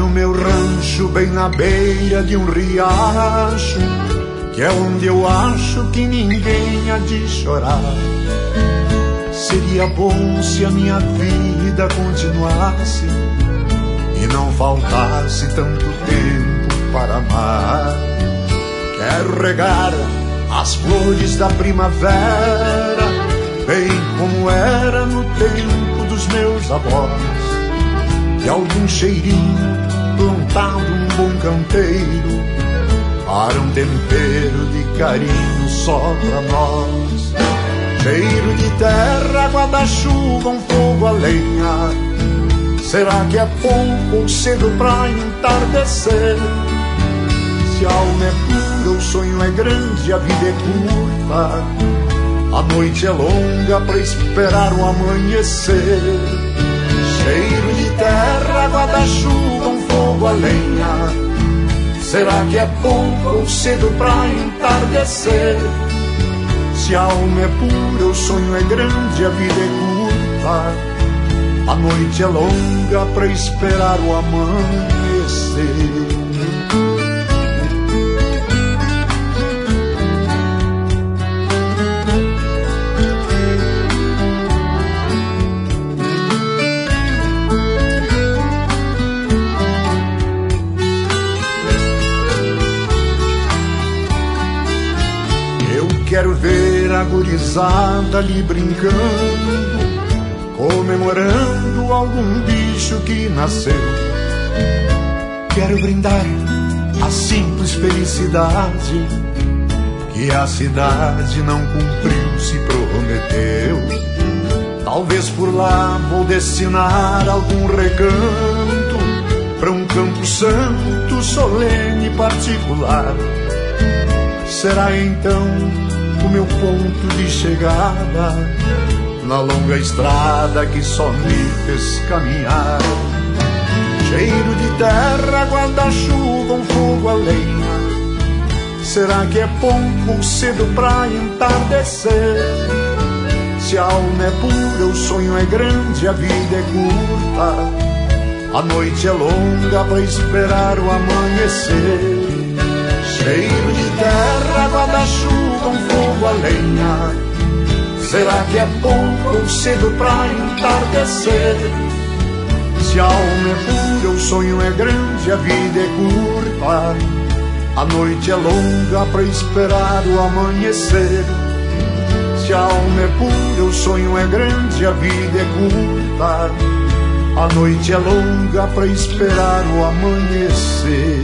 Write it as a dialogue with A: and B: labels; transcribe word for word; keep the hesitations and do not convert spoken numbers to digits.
A: no meu rancho, bem na beira de um riacho, que é onde eu acho que ninguém há de chorar. Seria bom se a minha vida continuasse e não faltasse tanto tempo para amar. Quero regar as flores da primavera, bem como era no tempo dos meus avós, e algum cheirinho plantado um bom canteiro para um tempero de carinho só pra nós. Cheiro de terra, água da chuva, um fogo a lenha. Será que é pouco ou cedo pra entardecer? Se a alma é pura, o sonho é grande, a vida é curta, a noite é longa pra esperar o amanhecer. Cheiro de terra, água da chuva, um fogo a lenha. Será que é pouco ou cedo pra entardecer? Se a alma é pura, o sonho é grande, a vida é curta, a noite é longa pra esperar o amanhecer. Quero ver a gurizada ali brincando, comemorando algum bicho que nasceu. Quero brindar a simples felicidade que a cidade não cumpriu, se prometeu. Talvez por lá vou destinar algum recanto para um campo santo, solene e particular. Será então o meu ponto de chegada na longa estrada que só me fez caminhar. Cheiro de terra, guarda-chuva, um fogo a lenha. Será que é pouco ou cedo pra entardecer? Se a alma é pura, o sonho é grande, a vida é curta, a noite é longa pra esperar o amanhecer. Cheiro de terra, guarda-chuva, um fogo a lenha. Será que é pouco ou cedo pra entardecer? Se a alma é pura, o sonho é grande, a vida é curta, a noite é longa pra esperar o amanhecer. Se a alma é pura, o sonho é grande, a vida é curta, a noite é longa pra esperar o amanhecer.